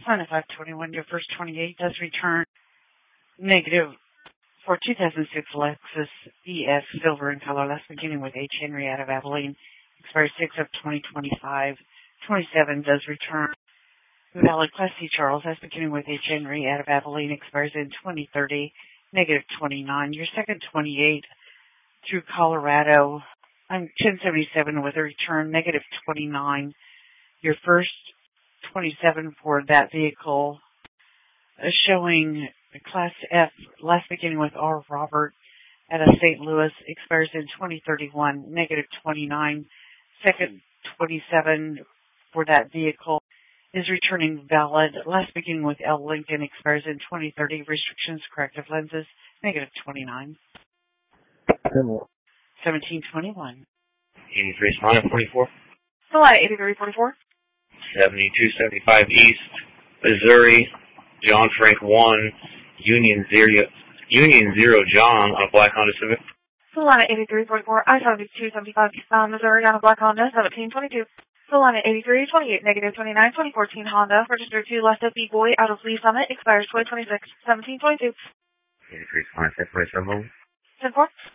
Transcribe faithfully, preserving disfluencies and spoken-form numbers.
Honda five twenty-one, your first twenty-eight does return negative for two thousand six Lexus E S Silver in color. That's beginning with H. Henry out of Abilene. Expires six of twenty twenty-five. twenty-seven does return valid Class C Charles. That's beginning with H. Henry out of Abilene. Expires in twenty thirty. Negative twenty-nine. Your second twenty-eight through Colorado. I'm ten seventy-seven with a return negative twenty-nine. Your first twenty-seven for that vehicle uh, showing Class F, last beginning with R. Robert out of Saint Louis, expires in twenty thirty-one, negative twenty-nine. Second twenty-seven for that vehicle is returning valid, last beginning with L. Lincoln, expires in twenty thirty. Restrictions, corrective lenses, negative twenty-nine. seventeen twenty-one. eighty-three Smile forty-four. Still at eighty-three forty-four. seventy-two seventy-five East, Missouri, John Frank one, Union Zero, Union Zero John on a black Honda Civic. Solana eighty-three forty-four, I seventy-two seventy-five, um, Missouri on a black Honda, seventeen twenty-two. Solana eighty-three twenty-eight, negative twenty-nine, twenty fourteen Honda, registered to Left Up B-Boy out of Lee Summit, expires twenty twenty-six, seventeen twenty-two. eighty-three Smile forty-seven. ten four.